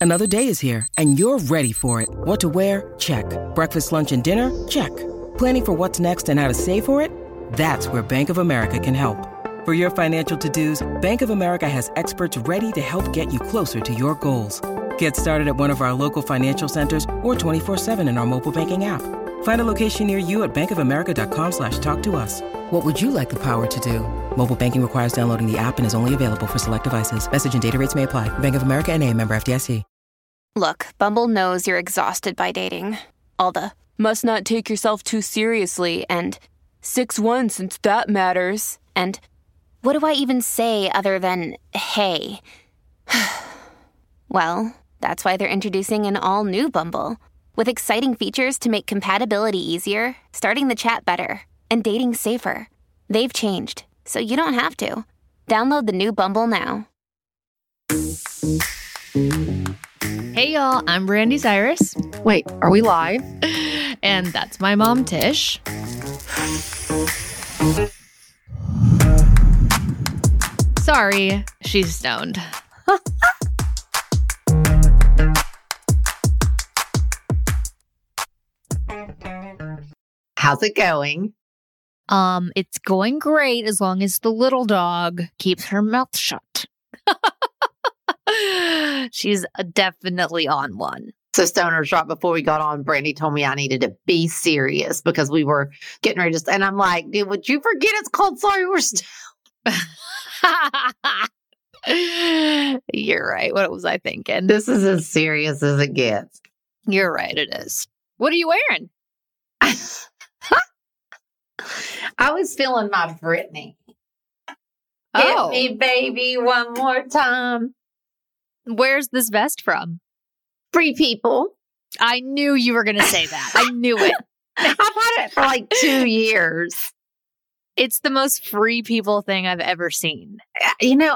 Another day is here, and you're ready for it. What to wear? Check. Breakfast, lunch, and dinner? Check. Planning for what's next and how to save for it? That's where Bank of America can help. For your financial to-dos, Bank of America has experts ready to help get you closer to your goals. Get started at one of our local financial centers or 24/7 in our mobile banking app. Find a location near you at bankofamerica.com/talktous. What would you like the power to do? Mobile banking requires downloading the app and is only available for select devices. Message and data rates may apply. Bank of America N.A., member FDIC. Look, Bumble knows you're exhausted by dating. All the must not take yourself too seriously and 6'1" since that matters. And what do I even say other than hey? Well, that's why they're introducing an all-new Bumble with exciting features to make compatibility easier, starting the chat better, and dating safer. They've changed, so you don't have to. Download the new Bumble now. Hey y'all, I'm Brandy Cyrus. Wait, are we live? And that's my mom, Tish. Sorry, she's stoned. How's it going? It's going great as long as the little dog keeps her mouth shut. She's definitely on one. So Stoners, right before we got on, Brandy told me I needed to be serious because we were getting ready to, and I'm like, dude, would you forget it's called Sorry We're Stoned? You're right. What was I thinking? This is as serious as it gets. You're right, it is. What are you wearing? I was feeling my Britney. Oh. Hit me, baby, one more time. Where's this vest from? Free People. I knew you were going to say that. I knew it. I've had it for like 2 years. It's the most Free People thing I've ever seen. You know,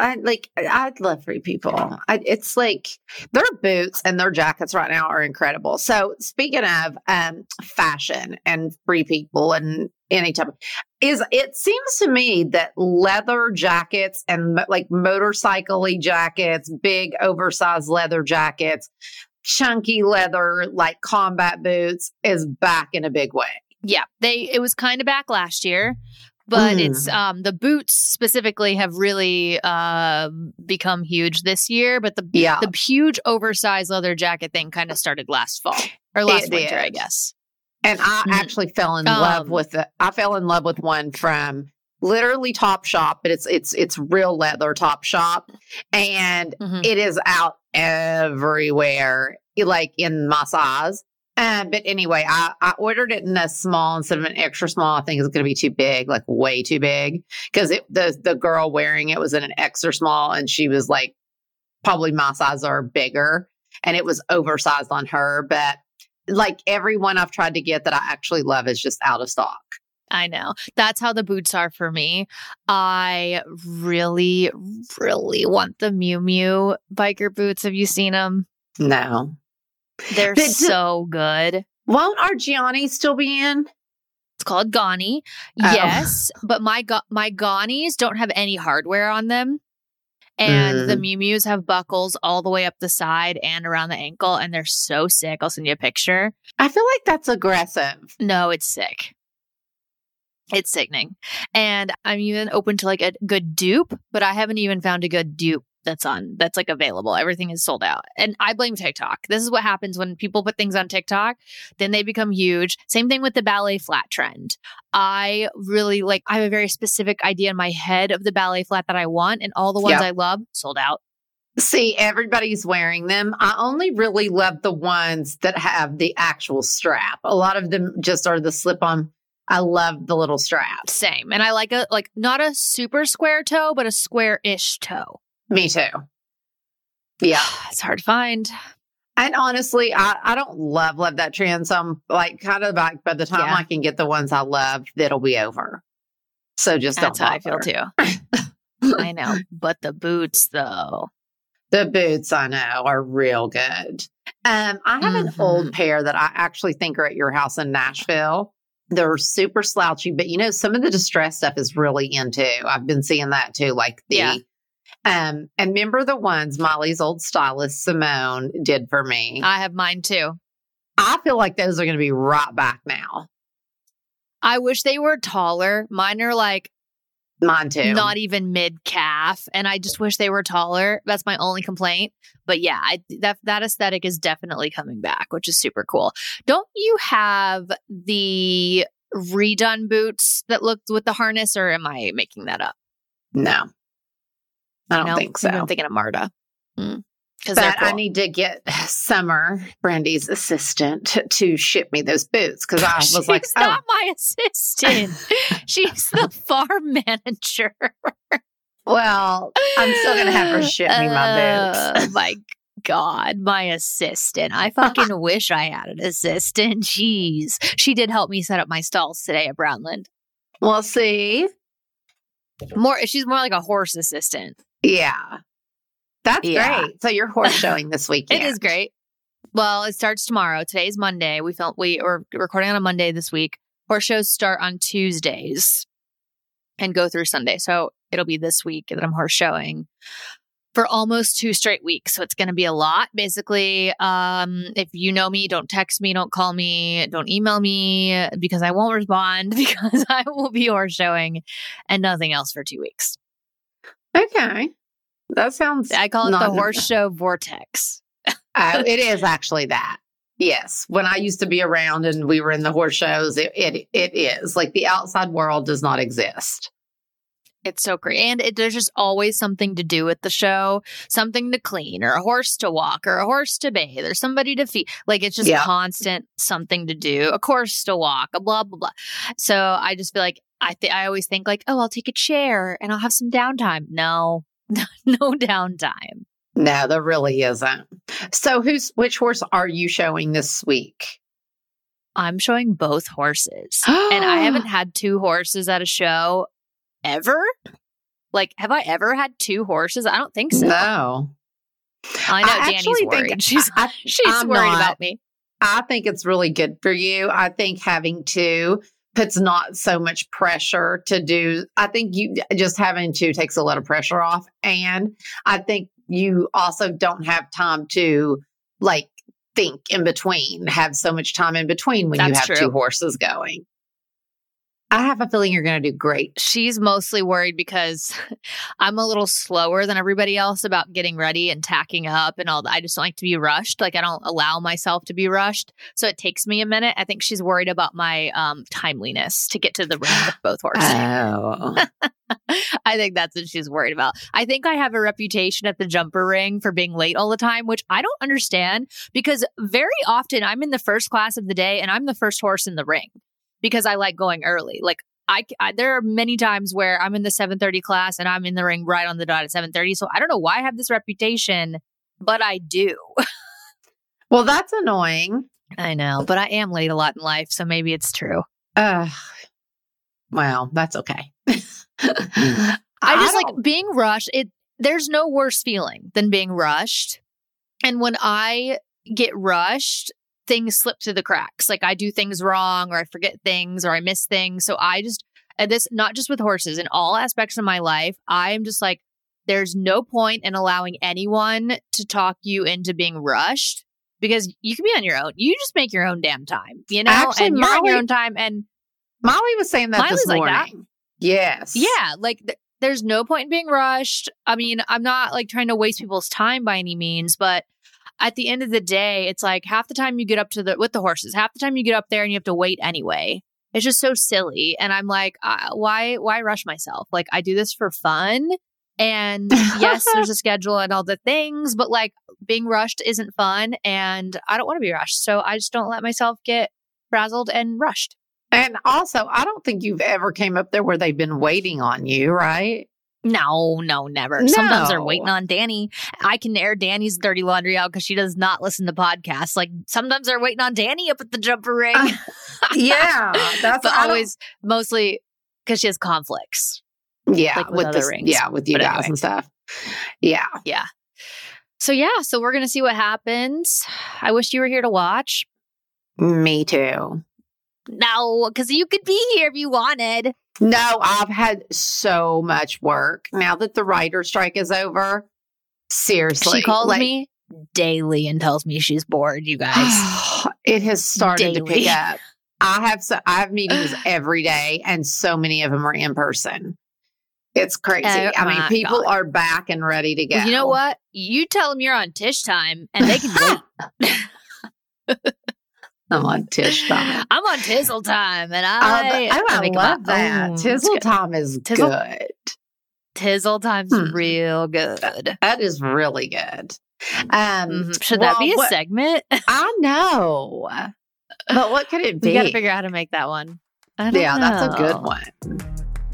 I love Free People. It's like their boots and their jackets right now are incredible. So speaking of fashion and Free People and any type of it seems to me that leather jackets and like motorcycle-y jackets, big oversized leather jackets, chunky leather, like combat boots is back in a big way. Yeah, it was kind of back last year, but it's the boots specifically have really become huge this year. But the huge oversized leather jacket thing kind of started last fall or last winter, I guess. And I actually fell in love with it. I fell in love with one from literally Topshop, but it's real leather Topshop, and it is out everywhere, like in my size. But anyway, I ordered it in a small instead of an extra small. I think it's going to be too big, like way too big, because the girl wearing it was in an extra small, and she was like probably my size or bigger, and it was oversized on her. But like everyone I've tried to get that I actually love is just out of stock. I know. That's how the boots are for me. I really, really want the Miu Miu biker boots. Have you seen them? No. They're so good. Won't our Gianni still be in? It's called Gani. Yes, but my Ganis don't have any hardware on them. And the Miu Mius have buckles all the way up the side and around the ankle, and they're so sick. I'll send you a picture. I feel like that's aggressive. No, it's sick. It's sickening. And I'm even open to like a good dupe, but I haven't even found a good dupe that's like available. Everything is sold out. And I blame TikTok. This is what happens when people put things on TikTok, then they become huge. Same thing with the ballet flat trend. I have a very specific idea in my head of the ballet flat that I want, and all the ones I love sold out. See, everybody's wearing them. I only really love the ones that have the actual strap. A lot of them just are the slip-on. I love the little strap. Same. And I like not a super square toe, but a square-ish toe. Me too. Yeah. It's hard to find. And honestly, I don't love that trend. So I'm like kind of like by the time I can get the ones I love, that'll be over. So just that's don't how I feel too. I know. But the boots though. The boots I know are real good. I have an old pair that I actually think are at your house in Nashville. They're super slouchy, but you know, some of the distress stuff is really into. I've been seeing that too. Like And remember the ones Molly's old stylist, Simone, did for me? I have mine too. I feel like those are going to be right back now. I wish they were taller. Mine are like mine too. Not even mid calf, and I just wish they were taller. That's my only complaint. But yeah, that aesthetic is definitely coming back, which is super cool. Don't you have the redone boots that looked with the harness, or am I making that up? No, I don't think so. I'm thinking of Marta. But cool. I need to get Summer, Brandy's assistant, to ship me those boots because I was like, she's not my assistant. She's the farm manager. Well, I'm still going to have her ship me my boots. Oh my God, my assistant. I fucking wish I had an assistant. Jeez. She did help me set up my stalls today at Brownland. Well, see. She's more like a horse assistant. Yeah. That's great. So you're horse showing this weekend. It is great. Well, it starts tomorrow. Today's Monday. We're recording on a Monday this week. Horse shows start on Tuesdays and go through Sunday. So it'll be this week that I'm horse showing for almost 2 straight weeks. So it's going to be a lot. Basically, if you know me, don't text me, don't call me, don't email me because I won't respond because I will be horse showing and nothing else for 2 weeks. Okay. That sounds... I call it the horse show vortex. It is actually that. Yes. When I used to be around and we were in the horse shows, it is. Like the outside world does not exist. It's so great. And there's just always something to do at the show, something to clean or a horse to walk or a horse to bathe or somebody to feed. Like it's just constant something to do, a course to walk, a blah, blah, blah. So I just feel like I always think like, oh, I'll take a chair and I'll have some downtime. No downtime. No, there really isn't. So which horse are you showing this week? I'm showing both horses. And I haven't had 2 horses at a show ever. Like, have I ever had 2 horses? I don't think so. No. I know Danny's worried. She's worried about me. I think it's really good for you. I think having 2 puts not so much pressure to do. I think you just having 2 takes a lot of pressure off. And I think you also don't have time to like think in between, have so much time in between when you have 2 horses going. I have a feeling you're going to do great. She's mostly worried because I'm a little slower than everybody else about getting ready and tacking up and all that. I just don't like to be rushed. Like I don't allow myself to be rushed. So it takes me a minute. I think she's worried about my timeliness to get to the ring with both horses. Oh. I think that's what she's worried about. I think I have a reputation at the jumper ring for being late all the time, which I don't understand because very often I'm in the first class of the day and I'm the first horse in the ring. Because I like going early. Like I there are many times where I'm in the 7:30 class and I'm in the ring right on the dot at 7:30. So I don't know why I have this reputation, but I do. Well, that's annoying. I know, but I am late a lot in life, so maybe it's true. Well, that's okay. I just like being rushed. There's no worse feeling than being rushed. And when I get rushed, things slip through the cracks. Like I do things wrong or I forget things or I miss things. So I just, and this, not just with horses, in all aspects of my life, I am just like, there's no point in allowing anyone to talk you into being rushed because you can be on your own. You just make your own damn time, you know? Actually, and you're on your own time. And Molly was saying that this morning. Like that. Yes. Yeah. Like there's no point in being rushed. I mean, I'm not like trying to waste people's time by any means, but at the end of the day, it's like half the time you get up with the horses, half the time you get up there and you have to wait anyway. It's just so silly. And I'm like, why rush myself? Like I do this for fun. And yes, there's a schedule and all the things, but like being rushed isn't fun and I don't want to be rushed. So I just don't let myself get frazzled and rushed. And also, I don't think you've ever came up there where they've been waiting on you, right? No, never. No. Sometimes they're waiting on Danny. I can air Danny's dirty laundry out because she does not listen to podcasts. Like sometimes they're waiting on Danny up at the jumper ring. Yeah, that's always mostly because she has conflicts. Yeah, like with other rings. Yeah, with you but guys anyway. And stuff. Yeah. So we're gonna see what happens. I wish you were here to watch. Me too. No, because you could be here if you wanted. No, I've had so much work now that the writer strike is over. Seriously. She calls me daily and tells me she's bored, you guys. It has started to pick up. I have meetings every day, and so many of them are in person. It's crazy. I mean, people are back and ready to go. Well, you know what? You tell them you're on Tish time, and they can wait. I'm on Tish time. I'm on Tizzle time, and I love that. Tizzle time is good. Tizzle time's real good. That is really good. Should that be a segment? I know. But what could it be? We got to figure out how to make that one. I don't know. That's a good one.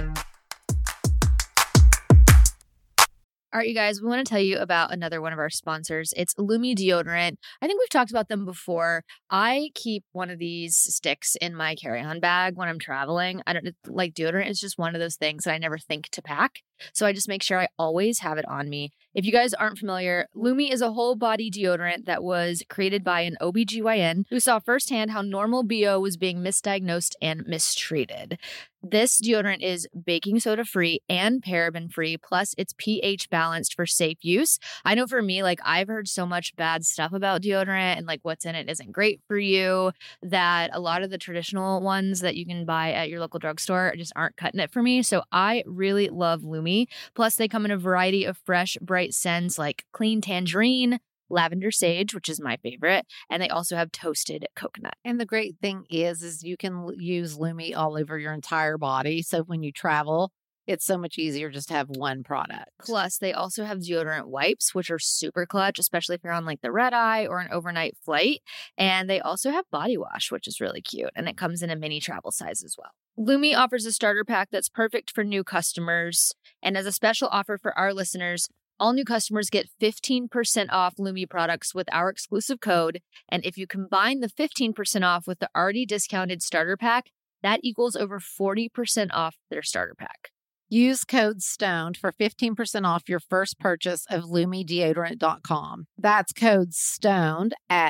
All right, you guys, we want to tell you about another one of our sponsors. It's Lume Deodorant. I think we've talked about them before. I keep one of these sticks in my carry-on bag when I'm traveling. I don't like deodorant. It's just one of those things that I never think to pack. So I just make sure I always have it on me. If you guys aren't familiar, Lume is a whole body deodorant that was created by an OBGYN who saw firsthand how normal BO was being misdiagnosed and mistreated. This deodorant is baking soda free and paraben free, plus it's pH balanced for safe use. I know for me, like I've heard so much bad stuff about deodorant and like what's in it isn't great for you that a lot of the traditional ones that you can buy at your local drugstore just aren't cutting it for me. So I really love Lume. Plus they come in a variety of fresh, bright scents like clean tangerine, lavender sage, which is my favorite, and they also have toasted coconut. And the great thing is you can use Lume all over your entire body. So when you travel, it's so much easier just to have one product. Plus, they also have deodorant wipes, which are super clutch, especially if you're on like the red eye or an overnight flight. And they also have body wash, which is really cute. And it comes in a mini travel size as well. Lume offers a starter pack that's perfect for new customers. And as a special offer for our listeners, all new customers get 15% off Lume products with our exclusive code. And if you combine the 15% off with the already discounted starter pack, that equals over 40% off their starter pack. Use code STONED for 15% off your first purchase of LumeDeodorant.com. That's code STONED at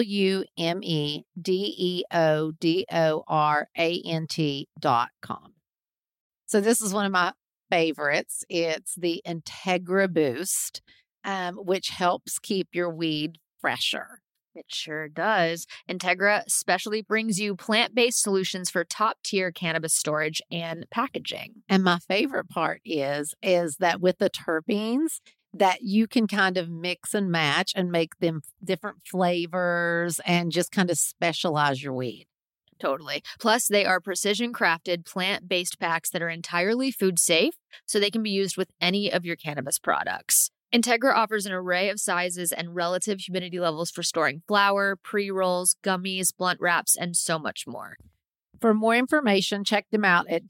LumeDeodorant.com. So this is one of my favorites. It's the Integra Boost, which helps keep your weed fresher. It sure does. Integra specially brings you plant-based solutions for top-tier cannabis storage and packaging. And my favorite part is that with the terpenes, that you can kind of mix and match and make them different flavors and just kind of specialize your weed. Totally. Plus, they are precision-crafted plant-based packs that are entirely food-safe, so they can be used with any of your cannabis products. Integra offers an array of sizes and relative humidity levels for storing flour, pre-rolls, gummies, blunt wraps, and so much more. For more information, check them out at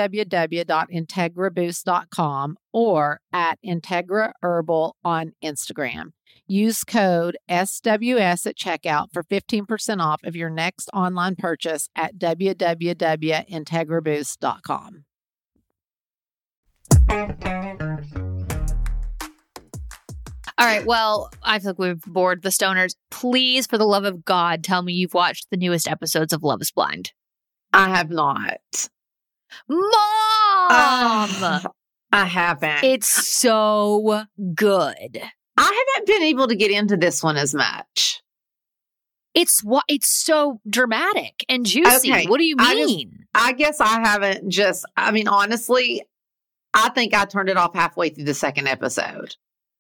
www.integraboost.com or at Integra Herbal on Instagram. Use code SWS at checkout for 15% off of your next online purchase at www.integraboost.com. All right, well, I feel like we've bored the stoners. Please, for the love of God, tell me you've watched the newest episodes of Love is Blind. I have not. Mom! I haven't. It's so good. I haven't been able to get into this one as much. It's so dramatic and juicy. Okay. What do you mean? I guess I haven't honestly, I think I turned it off halfway through the second episode.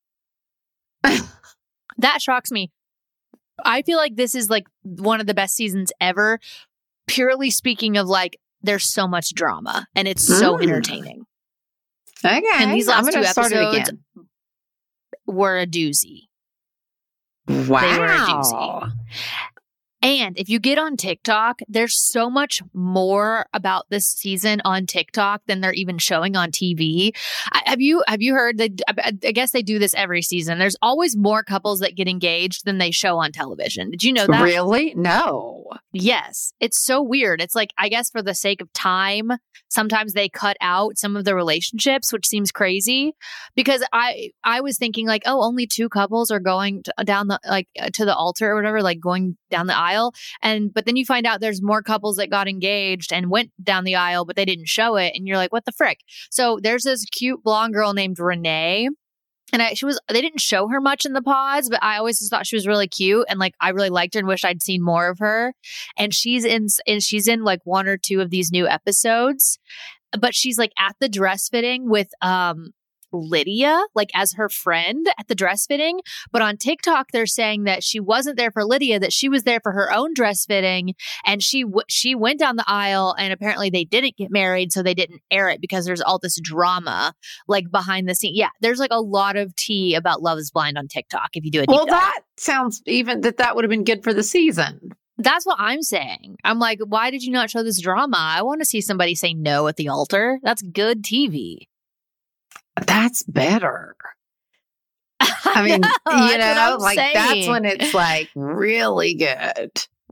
That shocks me. I feel like this is like one of the best seasons ever, purely speaking of like, there's so much drama and it's so entertaining. Okay. And these last two episodes were a doozy. Wow. They were a doozy. And if you get on TikTok, there's so much more about this season on TikTok than they're even showing on TV. Have you heard that? I guess they do this every season. There's always more couples that get engaged than they show on television. Did you know that? Really? No. Yes. It's so weird. It's like, I guess for the sake of time, sometimes they cut out some of the relationships, which seems crazy because I was thinking like, oh, only two couples are going down the, like to the altar or whatever, like going down the aisle. aisle. But then you find out there's more couples that got engaged and went down the aisle, but they didn't show it. And you're like, what the frick? So there's this cute blonde girl named Renee. And they didn't show her much in the pods, but I always just thought she was really cute. And like, I really liked her and wished I'd seen more of her. And she's in like one or two of these new episodes, but she's like at the dress fitting with, Lydia, like as her friend at the dress fitting. But on TikTok, they're saying that she wasn't there for Lydia, that she was there for her own dress fitting. And she went down the aisle, and apparently they didn't get married. So they didn't air it because there's all this drama like behind the scene. Yeah. There's like a lot of tea about Love is Blind on TikTok. If you do it. Well, that sounds even that would have been good for the season. That's what I'm saying. I'm like, why did you not show this drama? I want to see somebody say no at the altar. That's good TV. That's better. I mean, that's when it's like really good.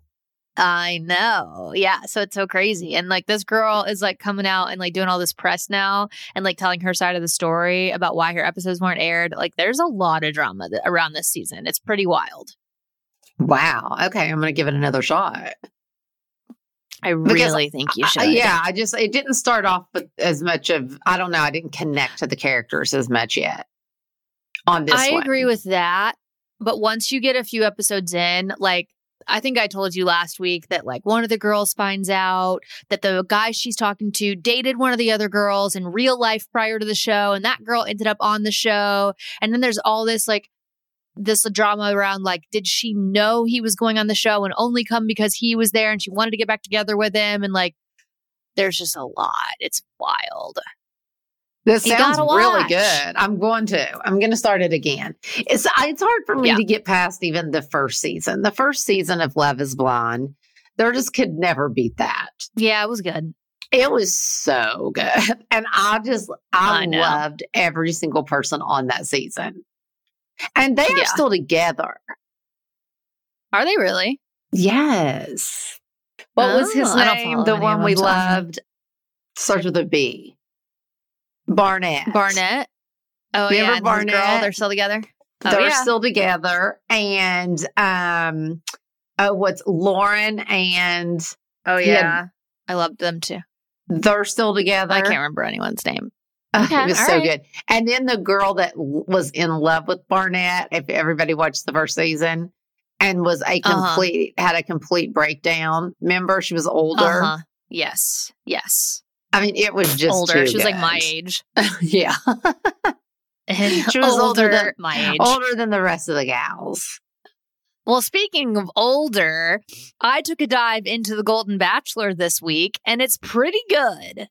I know. Yeah. So it's so crazy. And like this girl is like coming out and like doing all this press now and like telling her side of the story about why her episodes weren't aired. Like there's a lot of drama around this season. It's pretty wild. Wow. Okay. I'm going to give it another shot. I really think you should. It didn't start off with as much of, I don't know, I didn't connect to the characters as much yet on this one. I agree with that. But once you get a few episodes in, like, I think I told you last week that like one of the girls finds out that the guy she's talking to dated one of the other girls in real life prior to the show. And that girl ended up on the show. And then there's all this like, this drama around like, did she know he was going on the show and only come because he was there and she wanted to get back together with him? And like, there's just a lot. It's wild. This sounds really good. I'm going to start it again. It's hard for me to get past even the first season. The first season of Love is Blind, there just could never beat that. Yeah, it was good. It was so good. And I loved every single person on that season. And they are still together. Are they really? Yes. What was his name? The one we loved. Starts with a B. Barnett. Oh, remember Barnett? Girl, they're still together? They're still together. And what's Lauren and... Oh, yeah. I loved them too. They're still together. I can't remember anyone's name. It was so good. And then the girl that was in love with Barnett, if everybody watched the first season, and was had a complete breakdown. Remember, she was older. Yes. I mean, it was just older. She was like my age. Yeah. She was older than my age. Older than the rest of the gals. Well, speaking of older, I took a dive into The Golden Bachelor this week, and it's pretty good.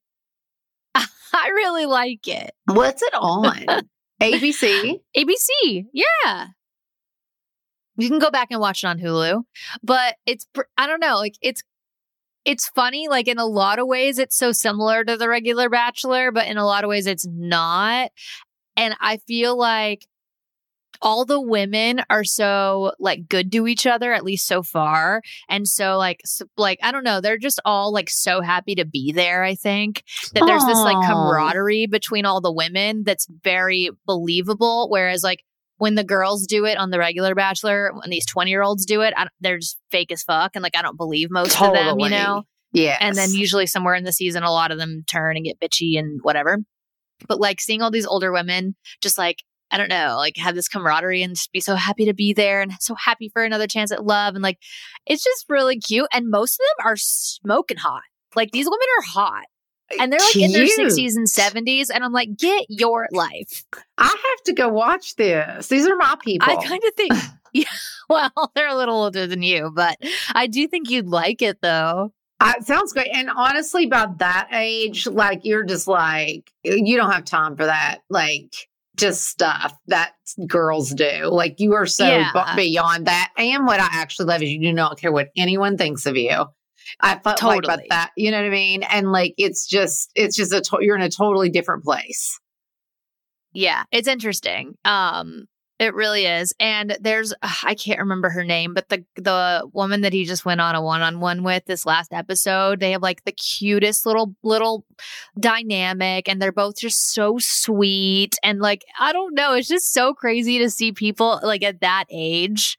I really like it. What's it on? ABC? ABC, yeah. You can go back and watch it on Hulu. But I don't know, like it's funny. Like in a lot of ways, it's so similar to the regular Bachelor, but in a lot of ways, it's not. And I feel like all the women are so like good to each other, at least so far. And so like, I don't know, they're just all like so happy to be there. I think that there's this like camaraderie between all the women that's very believable. Whereas like when the girls do it on the regular Bachelor, when these 20-year-olds do it, they're just fake as fuck. And like, I don't believe most of them, you know? Yeah. And then usually somewhere in the season, a lot of them turn and get bitchy and whatever. But like seeing all these older women just like, I don't know, like have this camaraderie and just be so happy to be there and so happy for another chance at love. And like, it's just really cute. And most of them are smoking hot. Like these women are hot. And they're like in their 60s and 70s. And I'm like, get your life. I have to go watch this. These are my people. I kind of think, well, they're a little older than you, but I do think you'd like it though. It sounds great. And honestly, by that age, like you're just like, you don't have time for that. Like, just stuff that girls do. Like you are so beyond that. And what I actually love is you do not care what anyone thinks of you. I felt like about that. You know what I mean? And like, it's just you're in a totally different place. Yeah, it's interesting. It really is. And there's, I can't remember her name, but the woman that he just went on a one-on-one with this last episode, they have like the cutest little dynamic and they're both just so sweet. And like, I don't know, it's just so crazy to see people like at that age,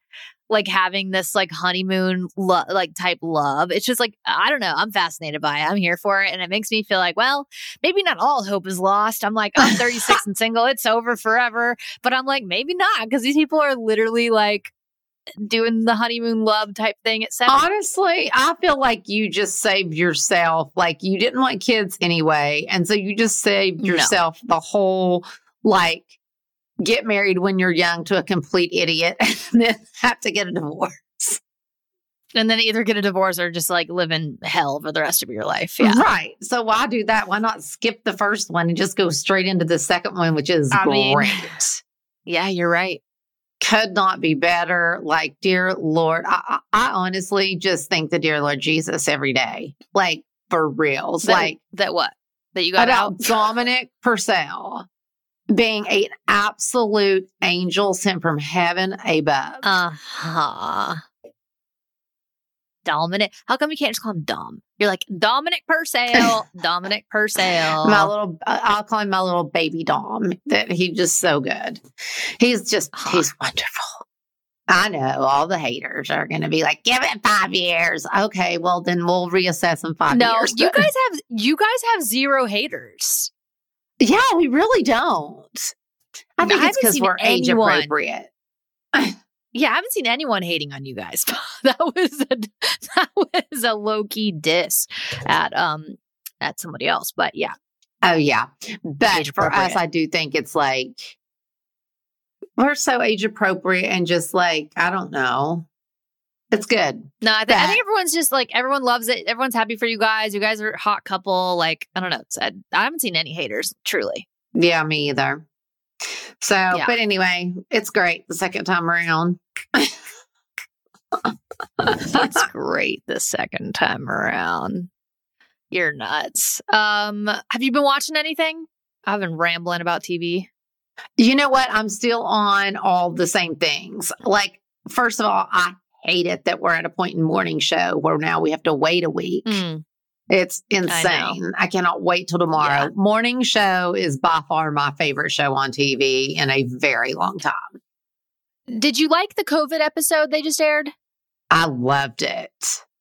like having this like honeymoon like type love. It's just like, I don't know. I'm fascinated by it. I'm here for it. And it makes me feel like, well, maybe not all hope is lost. I'm like, I'm 36 and single. It's over forever. But I'm like, maybe not, because these people are literally like doing the honeymoon love type thing at 7. Honestly, I feel like you just saved yourself. Like, you didn't want kids anyway. And so you just saved yourself the whole, like, get married when you're young to a complete idiot and then have to get a divorce. And then either get a divorce or just like live in hell for the rest of your life. Yeah. Right. So why do that? Why not skip the first one and just go straight into the second one, which is great. Yeah, you're right. Could not be better. Like, dear Lord, I honestly just thank the dear Lord Jesus every day. Like, for reals. That what? That you got out? Dominic Purcell being an absolute angel sent from heaven above. Dominic. How come you can't just call him Dom? You're like, Dominic Purcell. Dominic Purcell. I'll call him my little baby Dom. That he's just so good. He's wonderful. I know all the haters are going to be like, give it 5 years. Okay, well then we'll reassess in 5 years. No, you guys have 0 haters. Yeah, we really don't. I think it's because we're age appropriate. Yeah, I haven't seen anyone hating on you guys. That was a low key diss at somebody else. But yeah. Oh yeah, but for us, I do think it's like we're so age appropriate and just like, I don't know. It's good. No, I think everyone's just like, everyone loves it. Everyone's happy for you guys. You guys are a hot couple. Like, I don't know. I haven't seen any haters, truly. Yeah, me either. So, yeah. But anyway, it's great the second time around. It's great the second time around. You're nuts. Have you been watching anything? I've been rambling about TV. You know what? I'm still on all the same things. Like, first of all, I hate it that we're at a point in morning show where now we have to wait a week. It's insane. I cannot wait till tomorrow. Yeah. Morning show is by far my favorite show on TV in a very long time. Did you like the COVID episode they just aired? I loved it.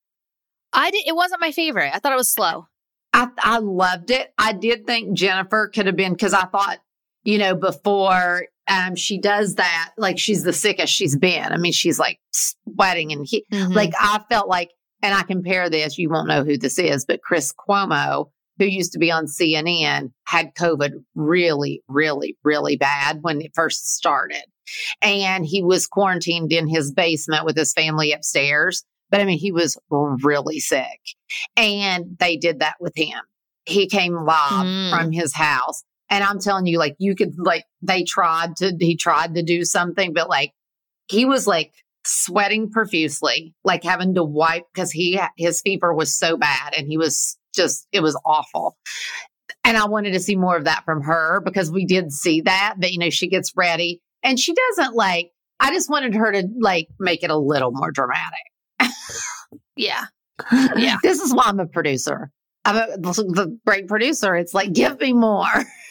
It wasn't my favorite. I thought it was slow. I loved it. I did think Jennifer could have been, because I thought, before she does that, like, she's the sickest she's been. I mean, she's like sweating and like, I felt like, and I compare this, you won't know who this is, but Chris Cuomo, who used to be on CNN, had COVID really, really, really bad when it first started. And he was quarantined in his basement with his family upstairs. But I mean, he was really sick. And they did that with him. He came live from his house. And I'm telling you, like, you could, like, he tried to do something, but like, he was like sweating profusely, like having to wipe because his fever was so bad and he was just, it was awful. And I wanted to see more of that from her because we did see that she gets ready and she doesn't like, I just wanted her to like make it a little more dramatic. Yeah. This is why I'm a producer. I'm the great producer. It's like, give me more.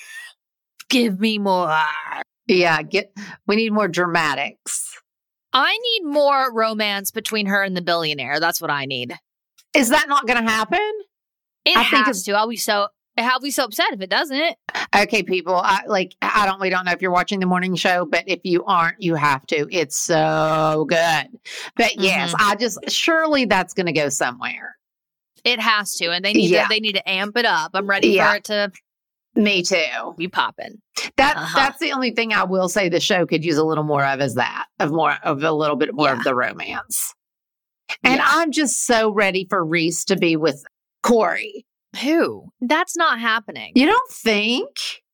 Give me more. Yeah. We need more dramatics. I need more romance between her and the billionaire. That's what I need. Is that not going to happen? It has to. I'll be so upset if it doesn't. Okay, people. We don't know if you're watching the morning show, but if you aren't, you have to. It's so good. But yes, surely that's going to go somewhere. It has to, and they need to amp it up. I'm ready for it to. Me too. Be popping. That's the only thing I will say the show could use a little more of, is that a little bit more of the romance. And I'm just so ready for Reese to be with Corey. Who? That's not happening. You don't think?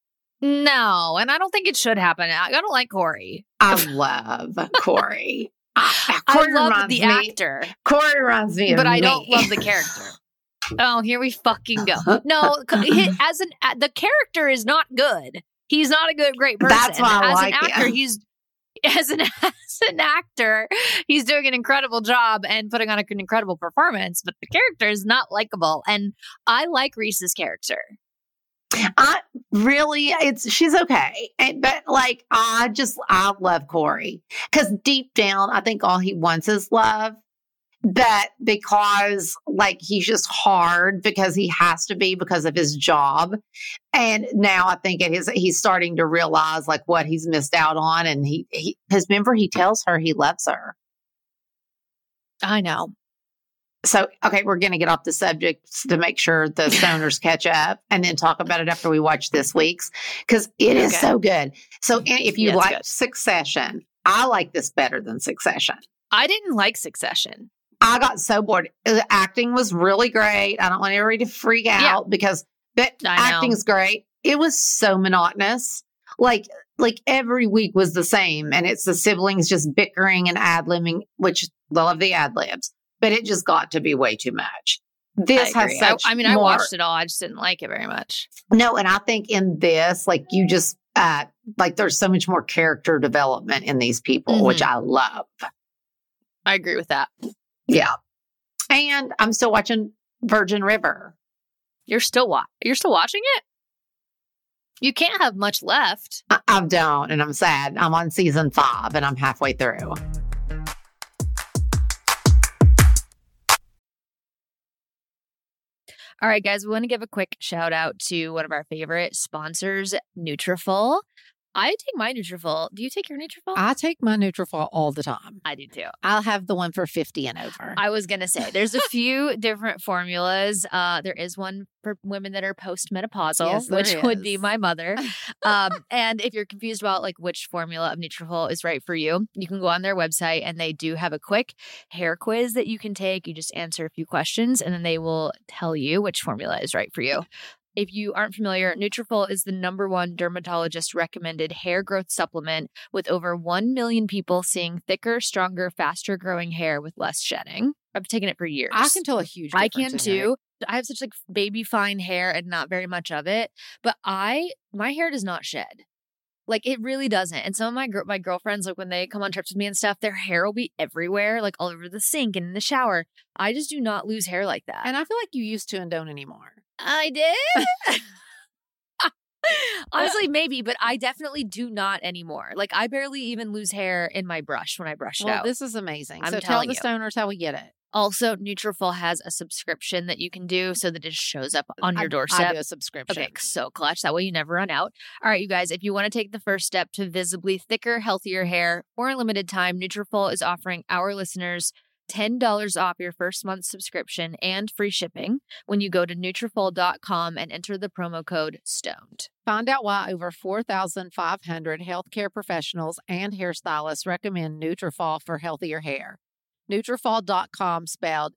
No, and I don't think it should happen. I don't like Corey. I love Corey. I love the actor. Corey reminds me of But I don't love the character. Oh, here we fucking go. No, the character is not good. He's not a great person. That's why I like him. As an actor, he's doing an incredible job and putting on an incredible performance, but the character is not likable. And I like Reese's character. She's okay. But like, I love Corey because deep down, I think all he wants is love. But because like, he's just hard because he has to be because of his job. And now I think he's starting to realize like what he's missed out on. And because remember, he tells her he loves her. I know. So, okay, we're going to get off the subject to make sure the stoners catch up and then talk about it after we watch this week's because it is so good. So if you like Succession, I like this better than Succession. I didn't like Succession. I got so bored. The acting was really great. I don't want everybody to freak out because acting's great. It was so monotonous. Like every week was the same and it's the siblings just bickering and ad-libbing, which I love the ad-libs. But it just got to be way too much. This has such I watched it all. I just didn't like it very much. No, and I think in this, like you just, like there's so much more character development in these people, which I love. I agree with that. Yeah. And I'm still watching Virgin River. You're still watching it? You can't have much left. I don't, and I'm sad. I'm on season 5 and I'm halfway through. All right, guys, we want to give a quick shout out to one of our favorite sponsors, Nutrafol. I take my Nutrafol. Do you take your Nutrafol? I take my Nutrafol all the time. I do too. I'll have the one for 50 and over. I was going to say, there's a few different formulas. There is one for women that are postmenopausal, which would be my mother. And if you're confused about like which formula of Nutrafol is right for you, you can go on their website and they do have a quick hair quiz that you can take. You just answer a few questions and then they will tell you which formula is right for you. If you aren't familiar, Nutrafol is the #1 dermatologist recommended hair growth supplement with over 1 million people seeing thicker, stronger, faster growing hair with less shedding. I've taken it for years. I can tell a huge difference. I can too. I have such like baby fine hair and not very much of it, but my hair does not shed. Like it really doesn't. And some of my girlfriends, like when they come on trips with me and stuff, their hair will be everywhere, like all over the sink and in the shower. I just do not lose hair like that. And I feel like you used to and don't anymore. I did. Honestly, maybe, but I definitely do not anymore. Like I barely even lose hair in my brush when I brush it out. This is amazing. So tell the stoners how we get it. Also, Nutrafol has a subscription that you can do so that it shows up on your doorstep. I do a subscription. Okay, so clutch. That way you never run out. All right, you guys, if you want to take the first step to visibly thicker, healthier hair for a limited time, Nutrafol is offering our listeners $10 off your first month subscription and free shipping when you go to Nutrafol.com and enter the promo code STONED. Find out why over 4,500 healthcare professionals and hairstylists recommend Nutrafol for healthier hair. Nutrafol.com spelled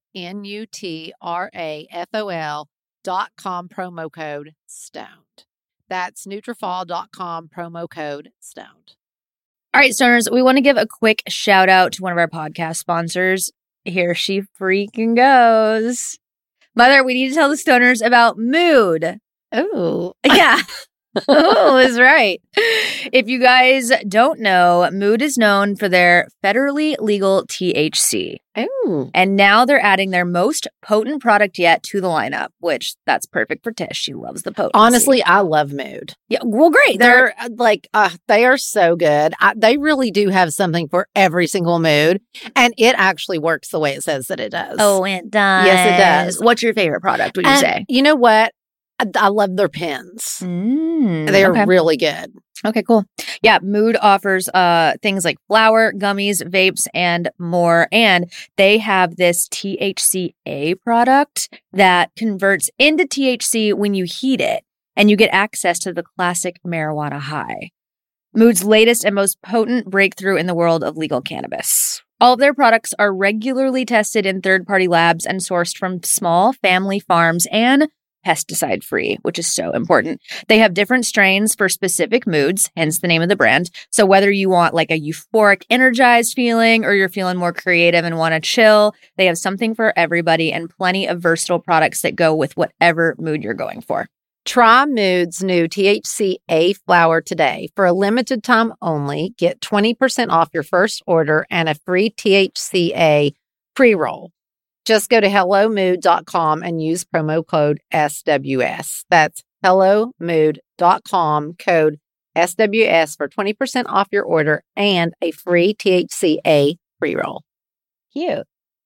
Nutrafol.com promo code STONED. That's Nutrafol.com promo code STONED. All right, stoners, we want to give a quick shout out to one of our podcast sponsors. Here she freaking goes. Mother, we need to tell the stoners about Mood. Oh, yeah. Oh, is right. If you guys don't know, Mood is known for their federally legal THC. Oh. And now they're adding their most potent product yet to the lineup, which that's perfect for Tish. She loves the potency. Honestly, I love Mood. Yeah, well, great. They're like, they are so good. They really do have something for every single mood. And it actually works the way it says that it does. Oh, it does. Yes, it does. What's your favorite product, would you say? You know what? I love their pens. They're really good. Okay, cool. Yeah, Mood offers things like flower, gummies, vapes, and more. And they have this THCA product that converts into THC when you heat it, and you get access to the classic marijuana high. Mood's latest and most potent breakthrough in the world of legal cannabis. All of their products are regularly tested in third-party labs and sourced from small family farms and pesticide-free, which is so important. They have different strains for specific moods, hence the name of the brand. So whether you want like a euphoric, energized feeling or you're feeling more creative and want to chill, they have something for everybody and plenty of versatile products that go with whatever mood you're going for. Try Mood's new THCA flower today. For a limited time only, get 20% off your first order and a free THCA pre-roll. Just go to HelloMood.com and use promo code SWS. That's hellomood.com, code SWS for 20% off your order and a free THCA pre-roll. Cute.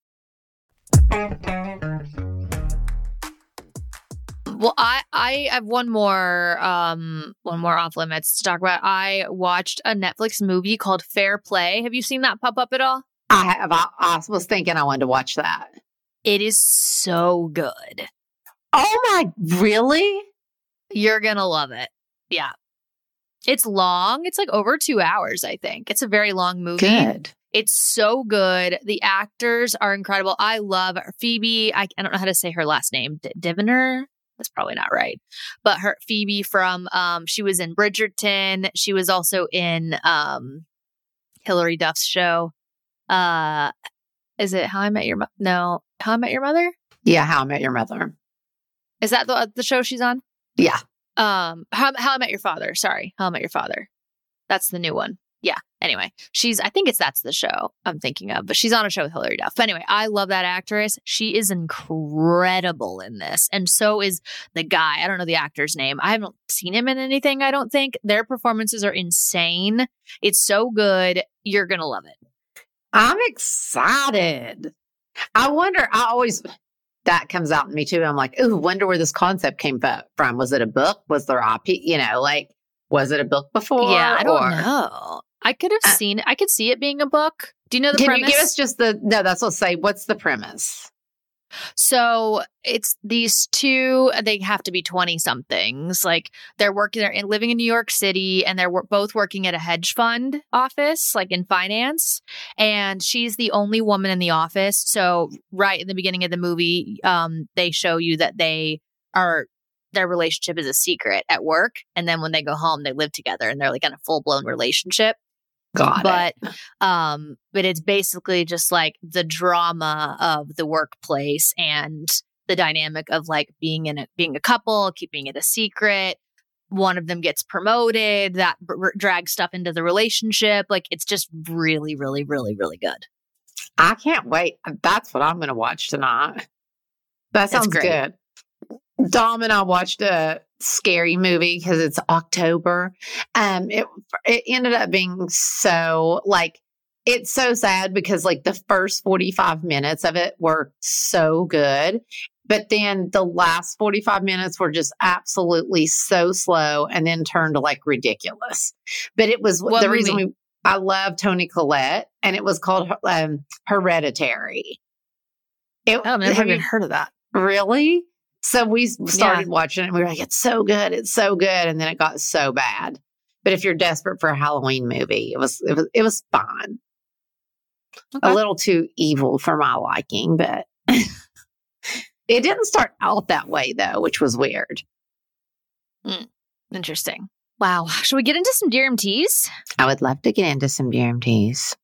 Well, I have one more off limits to talk about. I watched a Netflix movie called Fair Play. Have you seen that pop up at all? I have. I was thinking I wanted to watch that. It is so good. Oh my, really? You're gonna love it. Yeah. It's long. It's like over 2 hours, I think. It's a very long movie. Good. It's so good. The actors are incredible. I love Phoebe. I don't know how to say her last name. Diviner? That's probably not right. But her Phoebe from, she was in Bridgerton. She was also in Hilary Duff's show. Is it How I Met Your Mother? No. How I Met Your Mother? Yeah, How I Met Your Mother. Is that the show she's on? Yeah. How I Met Your Father. Sorry. How I Met Your Father. That's the new one. Yeah. Anyway, I think that's the show I'm thinking of, but she's on a show with Hilary Duff. But anyway, I love that actress. She is incredible in this. And so is the guy. I don't know the actor's name. I haven't seen him in anything, I don't think. Their performances are insane. It's so good. You're going to love it. I'm excited. I wonder, that comes out in me too. I'm like, ooh, wonder where this concept came from. Was it a book? Was there IP? Was it a book before? Yeah, I don't know. I could have seen it. I could see it being a book. Do you know the premise? Can you give us just let's say, what's the premise? So it's these two, they have to be 20 somethings. Like they're living in New York City and they're both working at a hedge fund office, like in finance. And she's the only woman in the office. So right in the beginning of the movie, they show you that their relationship is a secret at work. And then when they go home, they live together and they're like in a full blown relationship. But it's basically just like the drama of the workplace and the dynamic of like being a couple, keeping it a secret. One of them gets promoted, that drags stuff into the relationship. Like it's just really, really, really, really good. I can't wait. That's what I'm going to watch tonight. That sounds good. Dom and I watched a scary movie because it's October. It ended up being so it's so sad because like the first 45 minutes of it were so good. But then the last 45 minutes were just absolutely so slow and then turned to like ridiculous. But it was the reason I love Toni Collette, and it was called Hereditary. I've never even heard of that. Really? So we started watching it and we were like, it's so good. It's so good. And then it got so bad. But if you're desperate for a Halloween movie, it was fun. Okay. A little too evil for my liking, but it didn't start out that way though, which was weird. Interesting. Wow. Should we get into some DRMTs? I would love to get into some DRMTs.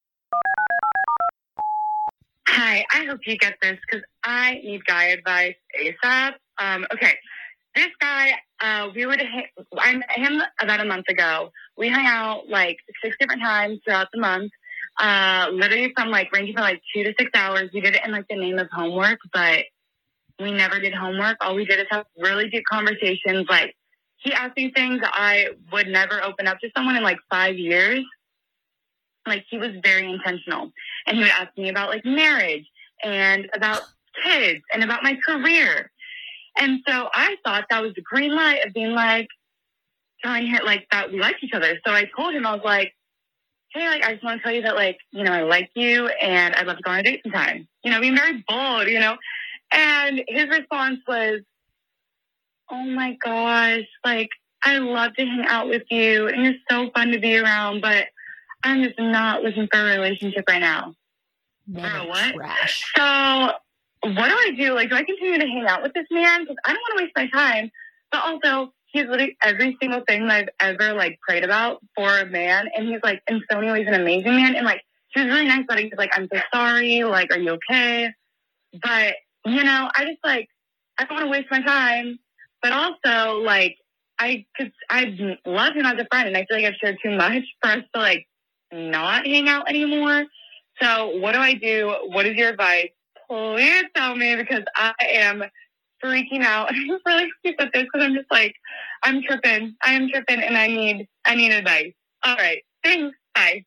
Hi, I hope you get this because I need guy advice ASAP. Okay, this guy, I met him about a month ago. We hung out like 6 different times throughout the month, literally ranging from 2 to 6 hours. We did it in the name of homework, but we never did homework. All we did is have really deep conversations. Like he asked me things that I would never open up to someone in 5 years. Like he was very intentional, and he would ask me about marriage and about kids and about my career. And so I thought that was the green light of being telling her that we liked each other. So I told him, I was like, hey, I just want to tell you that I like you and I'd love to go on a date sometime. Being very bold, And his response was, oh my gosh, I love to hang out with you and you're so fun to be around, but I'm just not looking for a relationship right now. For what? Trash. So what do I do? Do I continue to hang out with this man? Because I don't want to waste my time. But also, he's literally every single thing that I've ever prayed about for a man. And he's in so many ways an amazing man. And he was really nice about it. He's I'm so sorry. Are you okay? But, I just I don't want to waste my time. But also, I love him as a friend. And I feel I've shared too much for us to not hang out anymore. So what do I do? What is your advice? Please tell me, because I am freaking out. I'm really confused with this because I'm just like, I'm tripping. I am tripping and I need advice. All right. Thanks. Bye.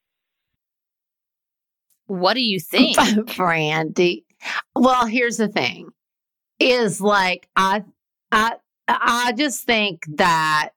What do you think? Brandy? Well, here's the thing is like, I just think that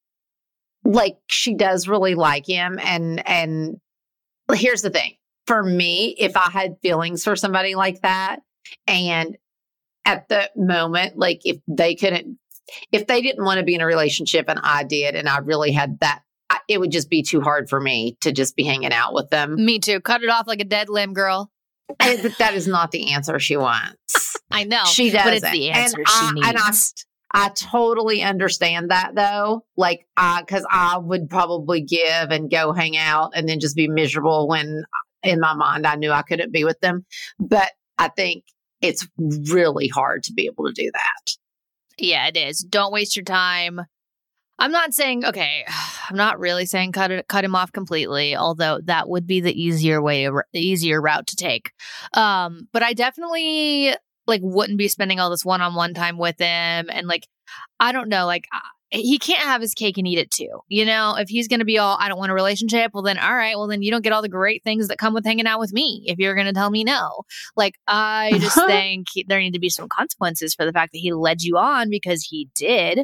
like she does really like him. And here's the thing for me, if I had feelings for somebody like that and at the moment, like if they didn't want to be in a relationship and I did, and I really had that, it would just be too hard for me to just be hanging out with them. Me too. Cut it off like a dead limb, girl. That is not the answer she wants. I know. She doesn't. But it's the answer she needs. And I totally understand that though. Like, cause I would probably give and go hang out and then just be miserable when in my mind, I knew I couldn't be with them. But I think it's really hard to be able to do that. Yeah, it is. Don't waste your time. I'm not saying, okay, I'm not really saying cut him off completely, although that would be the easier route to take. But I definitely like wouldn't be spending all this one-on-one time with him. And like, I don't know, like he can't have his cake and eat it too. You know, if he's going to be all, I don't want a relationship, well then, all right, well then you don't get all the great things that come with hanging out with me if you're going to tell me no. Like, I just think there need to be some consequences for the fact that he led you on, because he did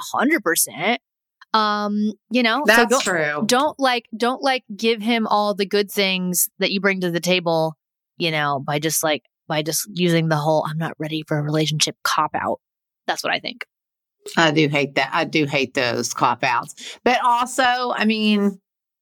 100%. You know, that's so true. Don't give him all the good things that you bring to the table, you know, by just using the whole, I'm not ready for a relationship cop out. That's what I think. I do hate that. I do hate those cop outs. But also, I mean,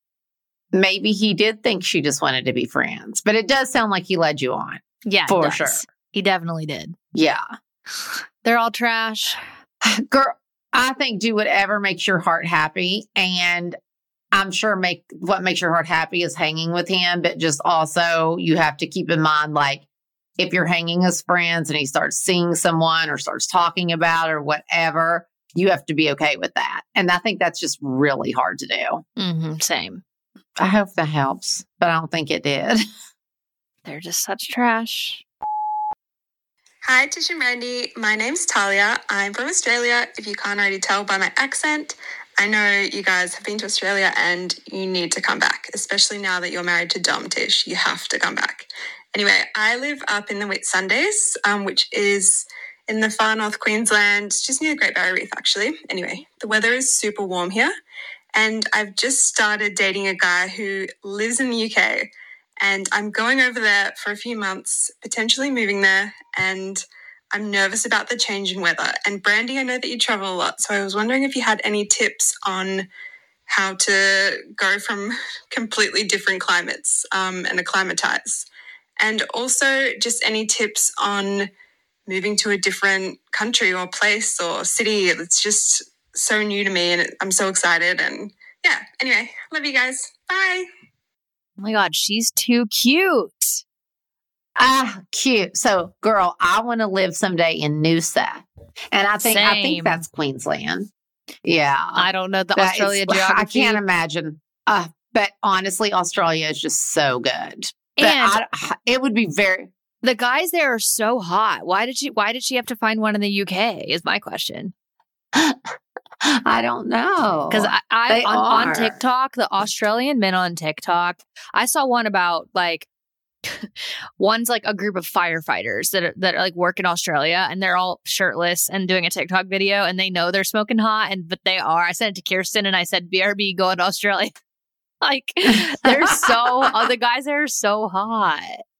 maybe he did think she just wanted to be friends, but it does sound like he led you on. Yeah, for sure. He definitely did. Yeah. They're all trash. Girl, I think do whatever makes your heart happy. And I'm sure what makes your heart happy is hanging with him. But just also you have to keep in mind, like, if you're hanging as friends and he starts seeing someone or starts talking about or whatever, you have to be okay with that. And I think that's just really hard to do. Mm-hmm, same. I hope that helps, but I don't think it did. They're just such trash. Hi, Tish and Brandy. My name's Talia. I'm from Australia, if you can't already tell by my accent. I know you guys have been to Australia and you need to come back, especially now that you're married to Dom, Tish. You have to come back. Anyway, I live up in the Whitsundays, which is in the far north Queensland, just near the Great Barrier Reef, actually. Anyway, the weather is super warm here. And I've just started dating a guy who lives in the UK. And I'm going over there for a few months, potentially moving there. And I'm nervous about the change in weather. And Brandy, I know that you travel a lot. So I was wondering if you had any tips on how to go from completely different climates and acclimatize. And also just any tips on moving to a different country or place or city. It's just so new to me and I'm so excited. And yeah, anyway, love you guys. Bye. Oh my God, she's too cute. Cute. So, girl, I want to live someday in Noosa. And I think that's Queensland. Yeah. I don't know the Australia geography. I can't imagine. But honestly, Australia is just so good. And it would be the guys there are so hot. Why did she have to find one in the UK is my question. I don't know. Because on TikTok, the Australian men on TikTok, I saw one about like, one's like a group of firefighters that are like work in Australia and they're all shirtless and doing a TikTok video and they know they're smoking hot but they are. I sent it to Kirsten and I said, BRB, go to Australia. Like they're the guys there are so hot.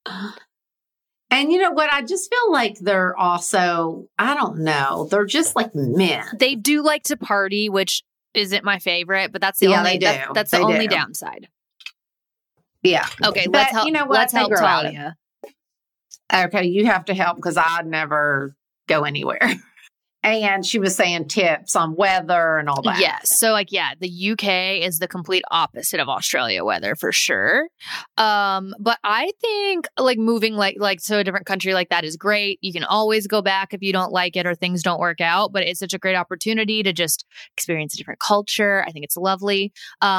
And you know what? I just feel like they're also, I don't know, they're just like men. They do like to party, which isn't my favorite, but that's the only that's the only downside. Yeah. Okay, let's help. You know what? Let's help Talia. Okay, you have to help because I'd never go anywhere. And she was saying tips on weather and all that. Yes. So the UK is the complete opposite of Australia weather for sure. But I think like moving like to a different country like that is great. You can always go back if you don't like it or things don't work out, but it's such a great opportunity to just experience a different culture. I think it's lovely.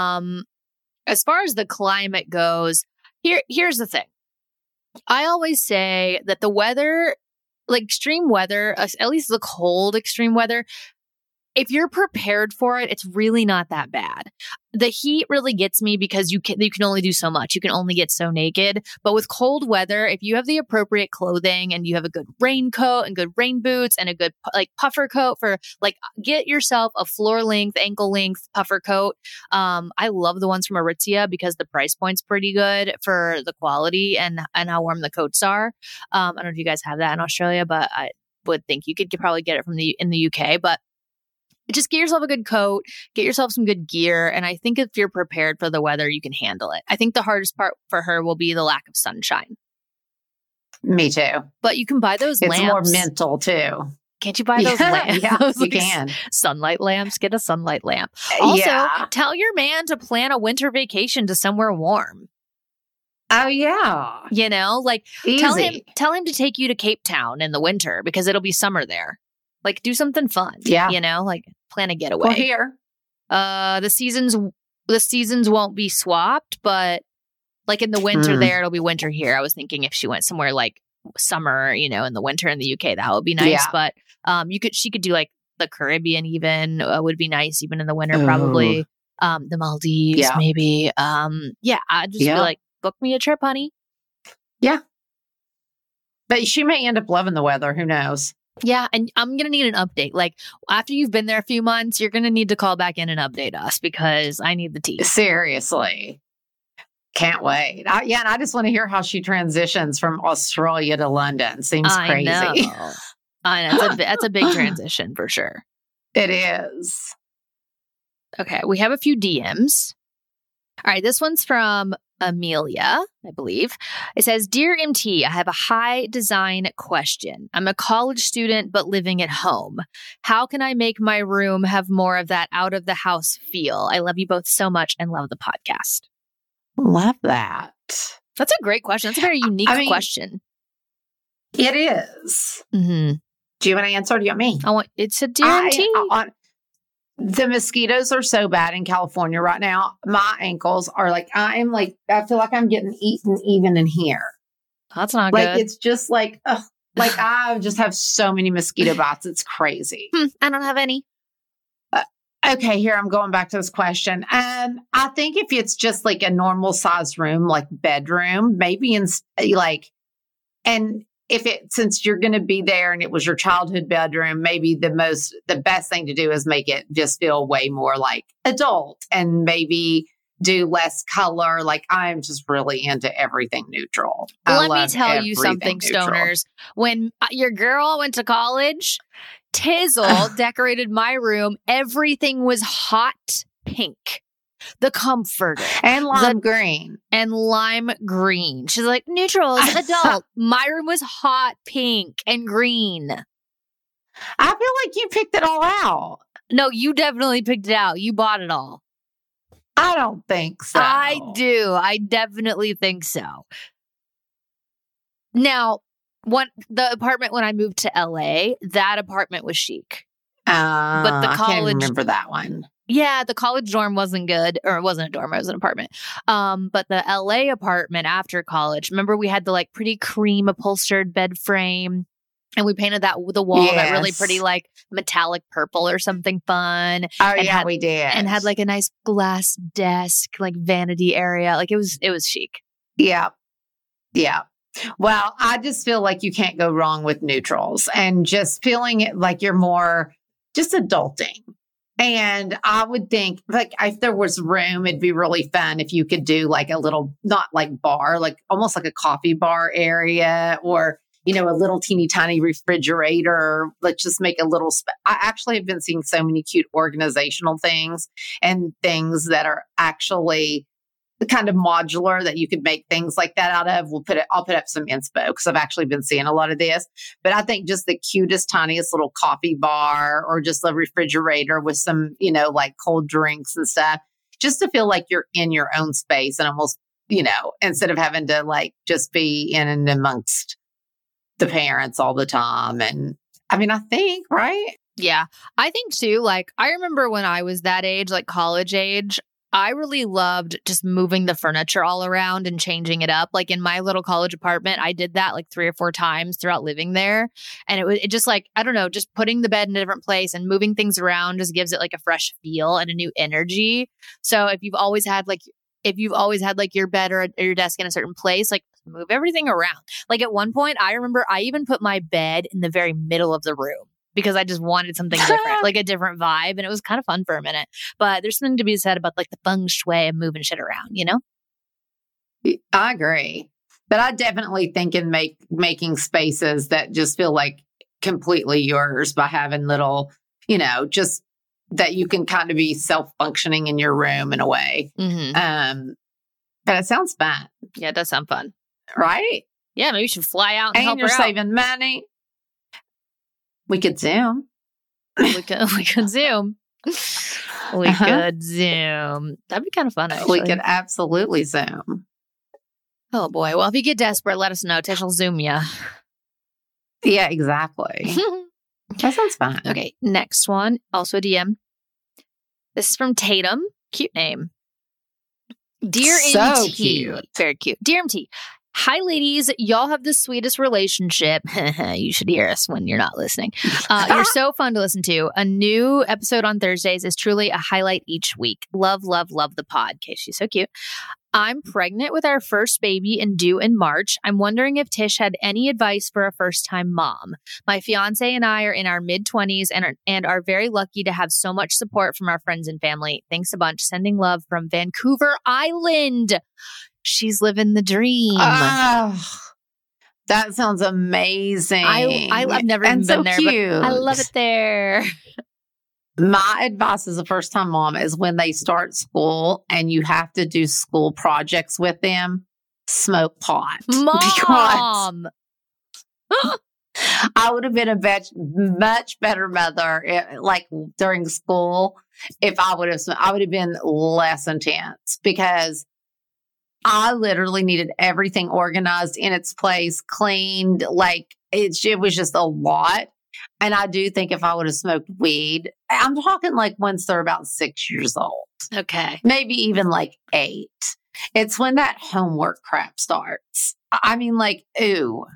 As far as the climate goes, here's the thing. I always say that the weather like extreme weather, at least the cold extreme weather, if you're prepared for it, it's really not that bad. The heat really gets me because you can only do so much. You can only get so naked. But with cold weather, if you have the appropriate clothing and you have a good raincoat and good rain boots and a good like puffer coat for like, get yourself a floor length, ankle length puffer coat. I love the ones from Aritzia because the price point's pretty good for the quality and how warm the coats are. I don't know if you guys have that in Australia, but I would think you could probably get it in the UK. But just get yourself a good coat, get yourself some good gear. And I think if you're prepared for the weather, you can handle it. I think the hardest part for her will be the lack of sunshine. Me too. But you can buy those lamps. It's more mental too. Can't you buy those lamps? Yeah, those, you can. Sunlight lamps. Get a sunlight lamp. Also, tell your man to plan a winter vacation to somewhere warm. Oh, yeah. You know, like Easy. tell him to take you to Cape Town in the winter because it'll be summer there. Like, do something fun. Yeah. You know, like plan a getaway. Well, here. The seasons won't be swapped, but like in the winter there, it'll be winter here. I was thinking if she went somewhere like summer, you know, in the winter in the UK, that would be nice. Yeah. But she could do like the Caribbean even would be nice, even in the winter, probably. The Maldives, maybe. I'd just be like, book me a trip, honey. Yeah. But she may end up loving the weather. Who knows? Yeah, and I'm going to need an update. Like, after you've been there a few months, you're going to need to call back in and update us because I need the tea. Seriously. Can't wait. And I just want to hear how she transitions from Australia to London. Seems crazy. I know. That's a big transition for sure. It is. Okay, we have a few DMs. All right, this one's from Amelia, I believe. It says, Dear MT, I have a high design question. I'm a college student, but living at home. How can I make my room have more of that out of the house feel? I love you both so much and love the podcast. Love that. That's a great question. That's a very unique question. It is. Mm-hmm. Do you want to answer? Or do you want me? It's a Dear MT. The mosquitoes are so bad in California right now. My ankles are like, I feel like I'm getting eaten even in here. That's not good. Like, it's just like, I just have so many mosquito bites. It's crazy. I don't have any. Okay, here I'm going back to this question. I think if it's just like a normal sized room, like bedroom, maybe since you're going to be there and it was your childhood bedroom, maybe the best thing to do is make it just feel way more like adult and maybe do less color. Like I'm just really into everything neutral. Let me tell you something, neutral. Stoners. When your girl went to college, Tizzle decorated my room. Everything was hot pink. The comforter. And lime green. And lime green. She's like, neutrals, adult. My room was hot pink and green. I feel like you picked it all out. No, you definitely picked it out. You bought it all. I don't think so. I do. I definitely think so. Now, the apartment when I moved to LA, that apartment was chic. But the college, I can't remember that one. Yeah, the college dorm wasn't good, or it wasn't a dorm, it was an apartment. But the LA apartment after college, remember we had the like pretty cream upholstered bed frame, and we painted that with the wall that really pretty like metallic purple or something fun. Oh yeah, we did, and had like a nice glass desk, like vanity area. Like it was chic. Yeah, yeah. Well, I just feel like you can't go wrong with neutrals, and just feeling it like you're more just adulting. And I would think like if there was room, it'd be really fun if you could do like a little, not like bar, like almost like a coffee bar area or, you know, a little teeny tiny refrigerator. Let's just make a little, I actually have been seeing so many cute organizational things and things that are actually the kind of modular that you could make things like that out of. I'll put up some inspo because I've actually been seeing a lot of this. But I think just the cutest, tiniest little coffee bar or just a refrigerator with some, you know, like cold drinks and stuff, just to feel like you're in your own space and almost, you know, instead of having to like just be in and amongst the parents all the time. And I mean, I think, right? Yeah, I think too. Like I remember when I was that age, like college age, I really loved just moving the furniture all around and changing it up. Like in my little college apartment, I did that like 3 or 4 times throughout living there. And it just like, I don't know, just putting the bed in a different place and moving things around just gives it like a fresh feel and a new energy. So if you've always had like your bed or your desk in a certain place, like move everything around. Like at one point, I remember I even put my bed in the very middle of the room, because I just wanted something different, like a different vibe. And it was kind of fun for a minute. But there's something to be said about like the feng shui of moving shit around, you know? I agree. But I definitely think in making spaces that just feel like completely yours by having little, you know, just that you can kind of be self-functioning in your room in a way. Mm-hmm. But it sounds fun. Yeah, it does sound fun. Right? Yeah, maybe you should fly out and help you're her out. saving money. We could Zoom. We could Zoom. We could Zoom. That'd be kind of fun, actually. We could absolutely Zoom. Oh, boy. Well, if you get desperate, let us know. Tish will Zoom you. Yeah, exactly. That sounds fun. Okay, next one. Also a DM. This is from Tatum. Cute name. Dear So MT. cute. Very cute. Dear MT. Hi, ladies. Y'all have the sweetest relationship. You should hear us when you're not listening. You're so fun to listen to. A new episode on Thursdays is truly a highlight each week. Love, love, love the pod. Okay, she's so cute. I'm pregnant with our first baby and due in March. I'm wondering if Tish had any advice for a first-time mom. My fiance and I are in our mid-20s and are very lucky to have so much support from our friends and family. Thanks a bunch. Sending love from Vancouver Island. She's living the dream. Oh, that sounds amazing. I've never even been there, cute. but I love it there. My advice as a first-time mom is when they start school and you have to do school projects with them, smoke pot. Mom! I would have been a much better mother, like during school, if I would have been less intense, because I literally needed everything organized in its place, cleaned. Like it was just a lot. And I do think if I would have smoked weed, I'm talking like once they're about 6 years old. Okay. Maybe even like 8. It's when that homework crap starts. I mean, like, ooh,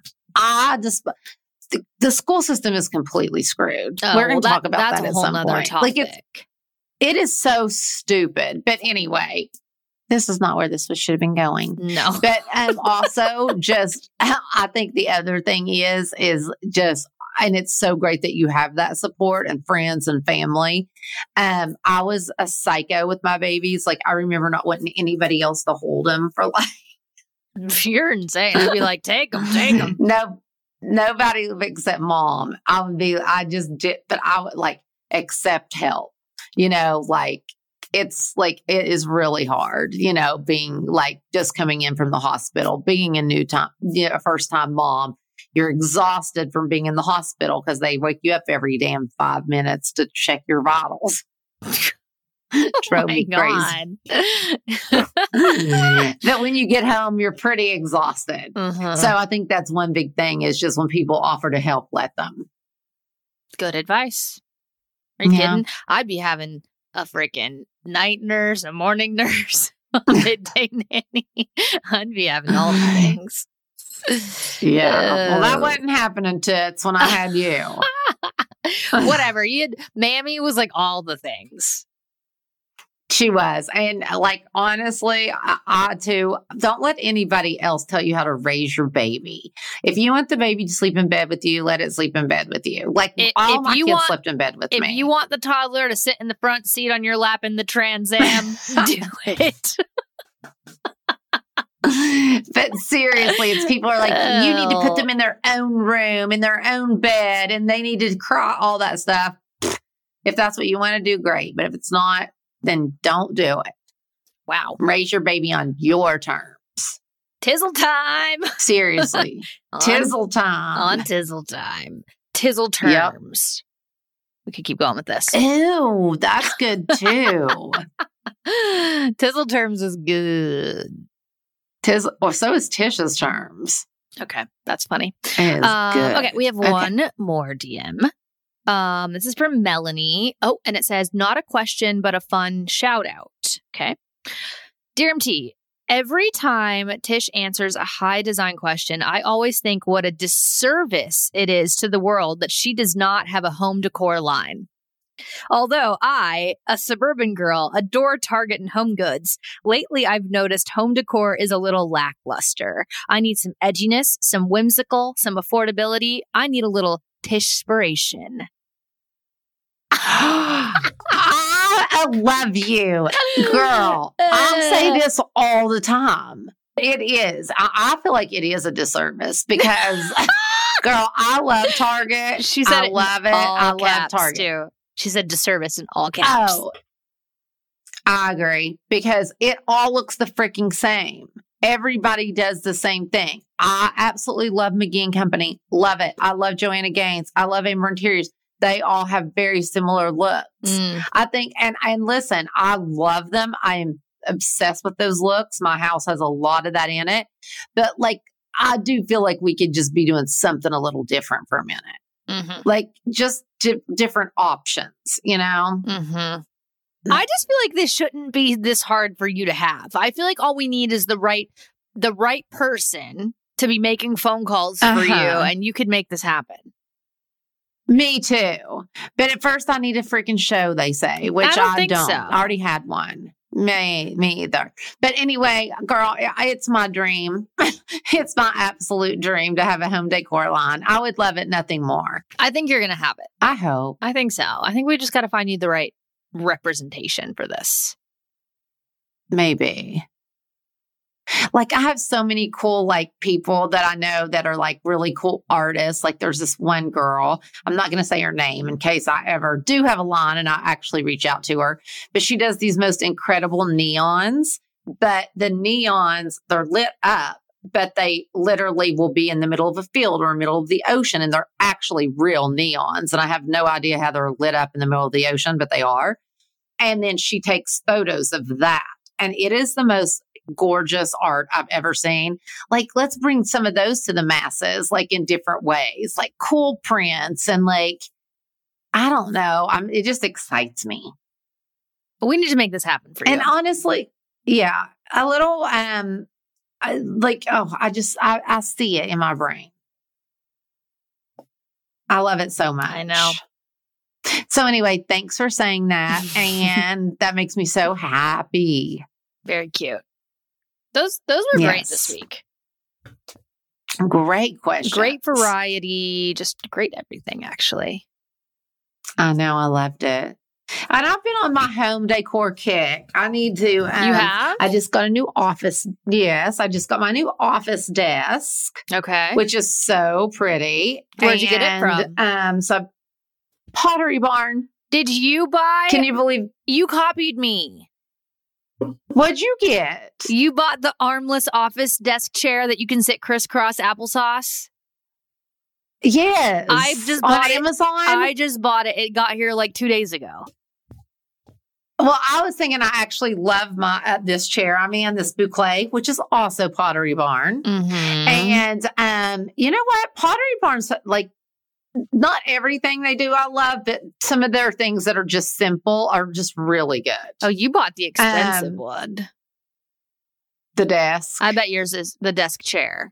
the school system is completely screwed. We're going to talk about that at some point. Topic. Like it is so stupid. But anyway, this is not where this should have been going. No. But also just, I think the other thing is just, and it's so great that you have that support and friends and family. I was a psycho with my babies. Like I remember not wanting anybody else to hold them for like. You're insane. I'd be like, take them. No, nobody except mom. I would like accept help, you know, like it's like, it is really hard, you know, being like just coming in from the hospital, being a first time mom. You're exhausted from being in the hospital because they wake you up every damn 5 minutes to check your vitals. Drove me crazy. That when you get home, you're pretty exhausted. Uh-huh. So I think that's one big thing is just when people offer to help, let them. Good advice. Are you kidding? I'd be having a freaking night nurse, a morning nurse, a midday nanny. I'd be having all the things. Yeah. Well, that wasn't happening, Tits, when I had you. Whatever. Mammy was like all the things. She was. And like, honestly, I too, don't let anybody else tell you how to raise your baby. If you want the baby to sleep in bed with you, let it sleep in bed with you. Like all my kids slept in bed with me. If you want the toddler to sit in the front seat on your lap in the Trans Am, do it. But seriously, it's people are like, you need to put them in their own room, in their own bed, and they need to cry, all that stuff. If that's what you want to do, great. But if it's not, then don't do it. Wow. Raise your baby on your terms. Tizzle time. Seriously. Tizzle time. On Tizzle time. Tizzle terms. Yep. We could keep going with this. Ew, that's good too. Tizzle terms is good. So is Tish's terms. Okay, that's funny. It is good. Okay, we have one more DM. This is from Melanie. Oh, and it says, not a question, but a fun shout out. Okay. Dear MT, every time Tish answers a high design question, I always think what a disservice it is to the world that she does not have a home decor line. Although I, a suburban girl, adore Target and Home Goods, lately I've noticed home decor is a little lackluster. I need some edginess, some whimsical, some affordability. I need a little Tishspiration. I love you, girl. I say this all the time. It is. I feel like it is a disservice because, girl, I love Target. She said I love it. I love Target too. She said disservice in all caps. Oh, I agree because it all looks the freaking same. Everybody does the same thing. I absolutely love McGee & Company. Love it. I love Joanna Gaines. I love Amber Interiors. They all have very similar looks. I think, and listen, I love them. I am obsessed with those looks. My house has a lot of that in it. But like, I do feel like we could just be doing something a little different for a minute. Like just different options, you know? I just feel like this shouldn't be this hard for you to have. I feel like all we need is the right person to be making phone calls for you, and you could make this happen. Me too. But at first I need a freaking show, they say, which I don't. So. I already had one. Me either. But anyway, girl, it's my dream. It's my absolute dream to have a home decor line. I would love it nothing more. I think you're going to have it. I hope. I think so. I think we just got to find you the right representation for this. Maybe. Like I have so many cool like people that I know that are like really cool artists. Like there's this one girl, I'm not going to say her name in case I ever do have a line and I actually reach out to her, but she does these most incredible neons, but the neons, they're lit up, but they literally will be in the middle of a field or middle of the ocean. And they're actually real neons. And I have no idea how they're lit up in the middle of the ocean, but they are. And then she takes photos of that. And it is the most gorgeous art I've ever seen. Like, let's bring some of those to the masses, like in different ways, like cool prints and like, I don't know. It just excites me. We need to make this happen for you. And honestly, yeah, a little, I see it in my brain. I love it so much. I know. So anyway, thanks for saying that. And that makes me so happy. Very cute. Those were great this week. Great question. Great variety. Just great everything, actually. I know. I loved it. And I've been on my home decor kick. I need to. You have? I just got a new office. Yes. I just got my new office desk. Okay. Which is so pretty. Where'd you get it from? So Pottery Barn. Did you buy? Can you believe? You copied me. What'd you get? You bought the armless office desk chair that you can sit crisscross applesauce? Yes. I just bought on Amazon. I just bought it. It got here like 2 days ago. Well, I was thinking I actually love this chair. I'm in this boucle, which is also Pottery Barn. And you know what? Pottery Barn's like, not everything they do I love, but some of their things that are just simple are just really good. Oh, you bought the expensive one. The desk. I bet yours is the desk chair.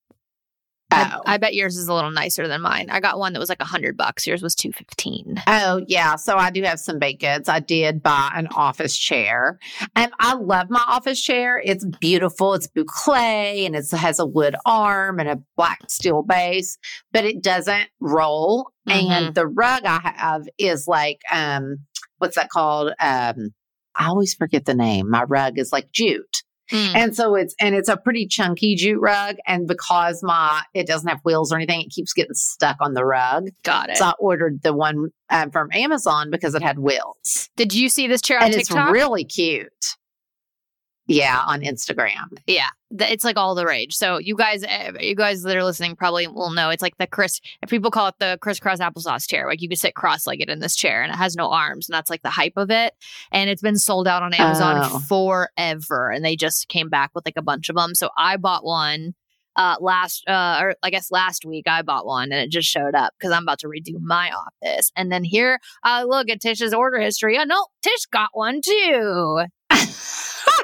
Oh. I bet yours is a little nicer than mine. I got one that was like $100. Yours was $215. Oh, yeah. So I do have some baked goods. I did buy an office chair. And I love my office chair. It's beautiful. It's boucle and it has a wood arm and a black steel base, but it doesn't roll. And the rug I have is like, what's that called? I always forget the name. My rug is like jute. And so it's a pretty chunky jute rug. And because it doesn't have wheels or anything, it keeps getting stuck on the rug. Got it. So I ordered the one from Amazon because it had wheels. Did you see this chair on TikTok? And it's really cute. Yeah, on Instagram. Yeah, it's like all the rage. So you guys that are listening probably will know it's like if people call it the crisscross applesauce chair. Like you can sit cross-legged in this chair and it has no arms, and that's like the hype of it. And it's been sold out on Amazon forever, and they just came back with like a bunch of them. So I bought one last week. I bought one and it just showed up because I'm about to redo my office. And then here I look at Tish's order history. I know Tish got one too.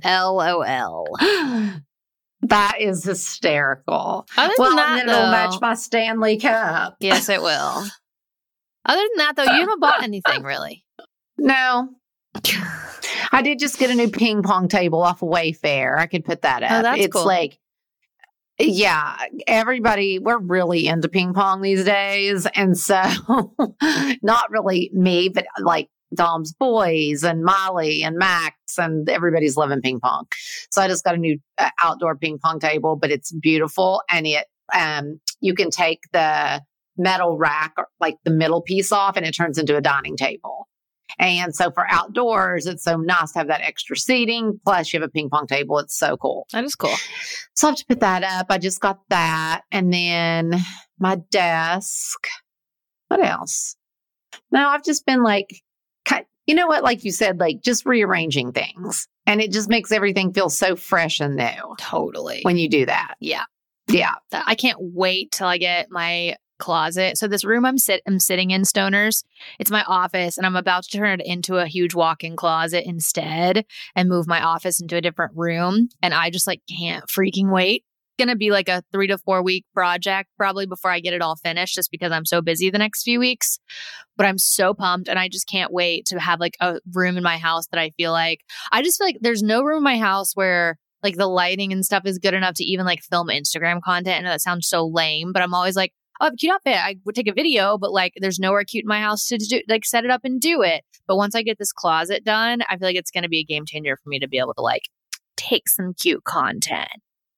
LOL. That is hysterical. Other than that, and then it'll match my Stanley Cup. Yes, it will. Other than that, though, you haven't bought anything really. No. I did just get a new ping pong table off of Wayfair. I could put that up. Oh, that's cool. Like, yeah, everybody, we're really into ping pong these days. And so, not really me, but like Dom's boys and Molly and Max and everybody's loving ping pong. So I just got a new outdoor ping pong table, but it's beautiful. And you can take the metal rack, or like the middle piece off, and it turns into a dining table. And so for outdoors, it's so nice to have that extra seating. Plus you have a ping pong table. It's so cool. That is cool. So I have to put that up. I just got that. And then my desk. What else? No, I've just been like, you know what? Like you said, like just rearranging things. And it just makes everything feel so fresh and new. Totally. When you do that. Yeah. Yeah. I can't wait till I get my closet. So this room I'm sitting in, stoners, it's my office, and I'm about to turn it into a huge walk-in closet instead and move my office into a different room. And I just like can't freaking wait. It's going to be like a 3 to 4 week project probably before I get it all finished, just because I'm so busy the next few weeks. But I'm so pumped, and I just can't wait to have like a room in my house that I just feel like there's no room in my house where like the lighting and stuff is good enough to even like film Instagram content. I know that sounds so lame, but I'm always like, oh, cute outfit. I would take a video, but like there's nowhere cute in my house to do, like set it up and do it. But once I get this closet done, I feel like it's going to be a game changer for me to be able to like take some cute content.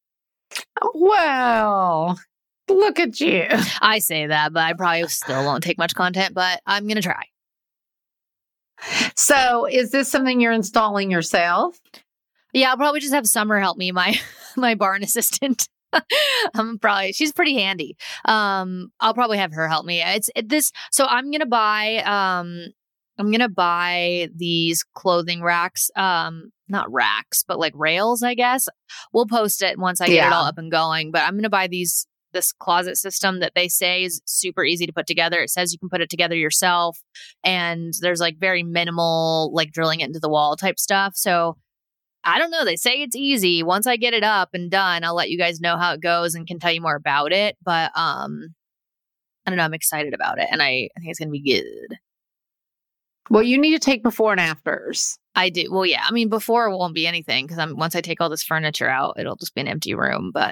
Well, look at you. I say that, but I probably still won't take much content, but I'm going to try. So is this something you're installing yourself? Yeah, I'll probably just have Summer help me, my barn assistant. She's pretty handy. I'll probably have her help me. So I'm going to buy these clothing racks, not racks, but like rails, I guess. We'll post it once I get it all up and going, but I'm going to buy this closet system that they say is super easy to put together. It says you can put it together yourself, and there's like very minimal, like drilling it into the wall type stuff. So I don't know. They say it's easy. Once I get it up and done, I'll let you guys know how it goes and can tell you more about it. But I don't know. I'm excited about it, and I think it's going to be good. Well, you need to take before and afters. I do. Well, yeah. I mean, before won't be anything because once I take all this furniture out, it'll just be an empty room. But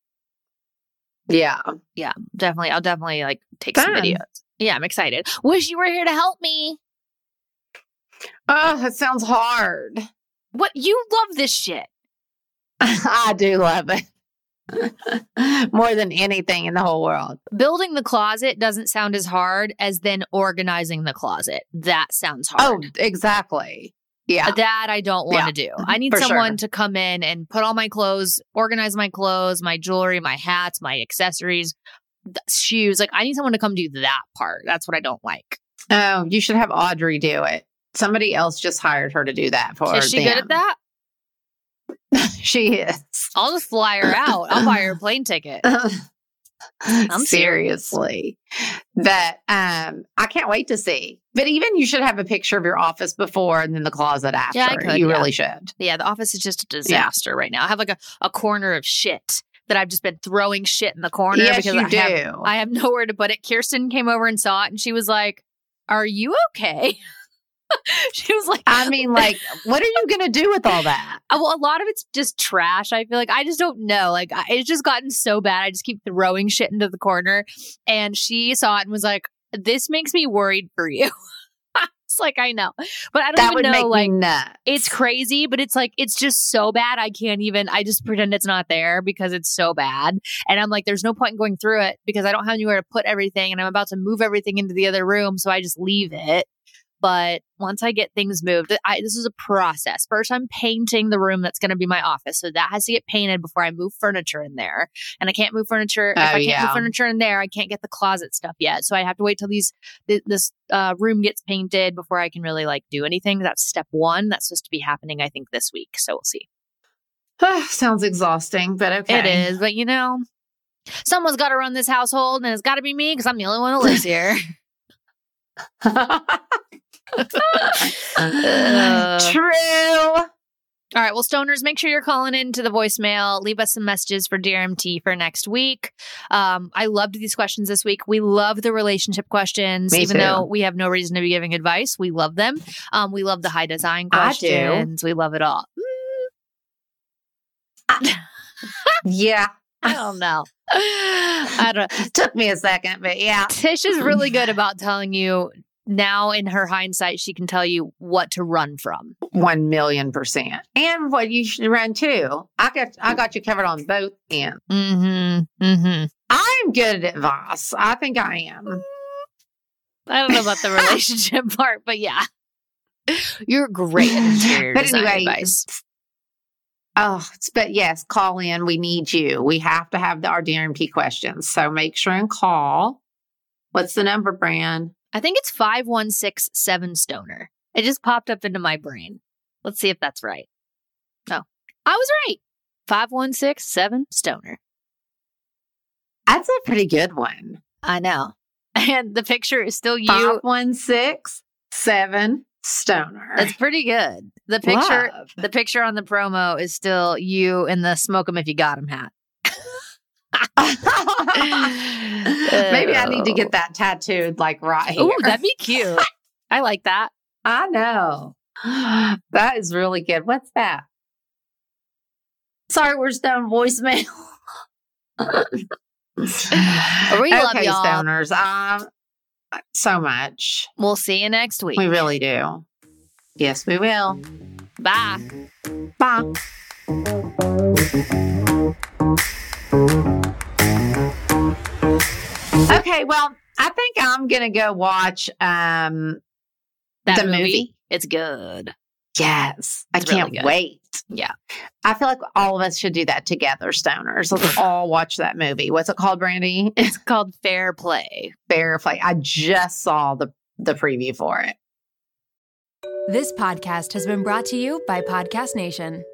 yeah, definitely. I'll definitely like take some videos. Yeah, I'm excited. Wish you were here to help me. Oh, that sounds hard. What? You love this shit. I do love it. More than anything in the whole world. Building the closet doesn't sound as hard as then organizing the closet. That sounds hard. Oh, exactly. Yeah. That I don't want to do. I need someone to come in and put all my clothes, organize my clothes, my jewelry, my hats, my accessories, shoes. Like I need someone to come do that part. That's what I don't like. Oh, you should have Audrey do it. Somebody else just hired her to do that for her. Is she good at that? She is. I'll just fly her out. I'll buy her a plane ticket. I'm seriously. That I can't wait to see. But even you should have a picture of your office before and then the closet after. Yeah, I could, you really should. Yeah, the office is just a disaster right now. I have like a corner of shit that I've just been throwing shit in the corner because I have nowhere to put it. Kirsten came over and saw it and she was like, "Are you okay?" She was like, I mean, like, what are you going to do with all that? Well, a lot of it's just trash. I feel like I just don't know. Like, it's just gotten so bad. I just keep throwing shit into the corner. And she saw it and was like, "This makes me worried for you." It's like, I know. But I don't even know. Like, it's crazy, but it's like, it's just so bad. I just pretend it's not there because it's so bad. And I'm like, there's no point in going through it because I don't have anywhere to put everything. And I'm about to move everything into the other room. So I just leave it. But once I get things moved, this is a process. First, I'm painting the room that's going to be my office. So that has to get painted before I move furniture in there. And I can't move furniture. If I can't move furniture in there, I can't get the closet stuff yet. So I have to wait till this room gets painted before I can really like do anything. That's step one. That's supposed to be happening, I think, this week. So we'll see. Sounds exhausting, but okay. It is. But you know, someone's got to run this household and it's got to be me because I'm the only one who lives here. True. All right. Well, stoners, make sure you're calling into the voicemail. Leave us some messages for Dear MT for next week. I loved these questions this week. We love the relationship questions. Me even too. though we have no reason to be giving advice. We love them. We love the high design questions. We love it all. Yeah. I don't know. I don't know. Took me a second, but yeah. Tish is really good about telling you now in her hindsight, she can tell you what to run from. 1,000,000%. And what you should run too. I got you covered on both ends. Mm-hmm. Mm-hmm. I'm good at advice. I think I am. I don't know about the relationship part, but yeah. You're great at interior design advice. But yes, call in. We need you. We have to have our DRMT questions. So make sure and call. What's the number, Bran? I think it's 5167 stoner. It just popped up into my brain. Let's see if that's right. Oh, I was right. 5167 stoner. That's a pretty good one. I know. And the picture is still you. 5167 stoner. That's pretty good. The picture on the promo is still you in the smoke 'em if you got 'em hat. Maybe I need to get that tattooed like right here. Ooh, that'd be cute. I like that. I know. That is really good. What's that? Sorry, we're stone voicemail. We love y'all. Stoners. So much. We'll see you next week. We really do. Yes, we will. Bye. Bye. Okay, well, I think I'm going to go watch that the movie. It's good. Yes. It's I can't really good. wait. Yeah. I feel like all of us should do that together, stoners. Let's all watch that movie. What's it called, Brandy? It's called Fair Play. Fair Play. I just saw the preview for it. This podcast has been brought to you by Podcast Nation.